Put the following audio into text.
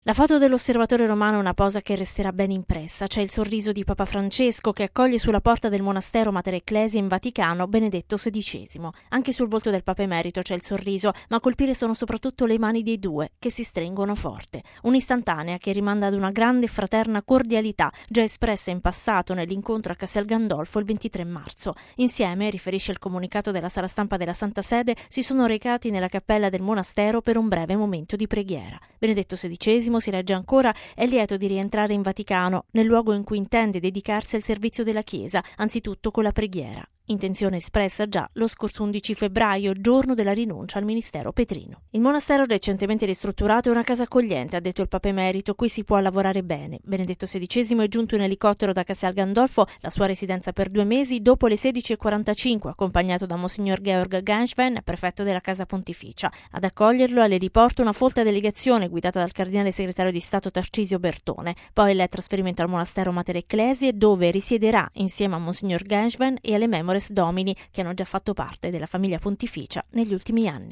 La foto dell'Osservatore Romano è una posa che resterà ben impressa. C'è il sorriso di Papa Francesco che accoglie sulla porta del monastero Mater Ecclesiae in Vaticano Benedetto XVI. Anche sul volto del Papa Emerito c'è il sorriso, ma a colpire sono soprattutto le mani dei due, che si stringono forte. Un'istantanea che rimanda ad una grande e fraterna cordialità, già espressa in passato nell'incontro a Castel Gandolfo il 23 marzo. Insieme, riferisce il comunicato della sala stampa della Santa Sede, si sono recati nella cappella del monastero per un breve momento di preghiera. Benedetto XVI, si legge ancora, è lieto di rientrare in Vaticano, nel luogo in cui intende dedicarsi al servizio della Chiesa, anzitutto con la preghiera. Intenzione espressa già lo scorso 11 febbraio, giorno della rinuncia al ministero petrino. Il monastero recentemente ristrutturato è una casa accogliente, ha detto il Papa Emerito, qui si può lavorare bene. Benedetto XVI è giunto in elicottero da Castel Gandolfo, la sua residenza per 2 mesi, dopo le 16:45, accompagnato da Monsignor Georg Genswein, prefetto della Casa Pontificia. Ad accoglierlo all'eliporto una folta delegazione guidata dal cardinale segretario di Stato Tarcisio Bertone. Poi il trasferimento al monastero Mater Ecclesiae, dove risiederà insieme a Monsignor Genswein e alle Memores Domini, che hanno già fatto parte della famiglia pontificia negli ultimi anni.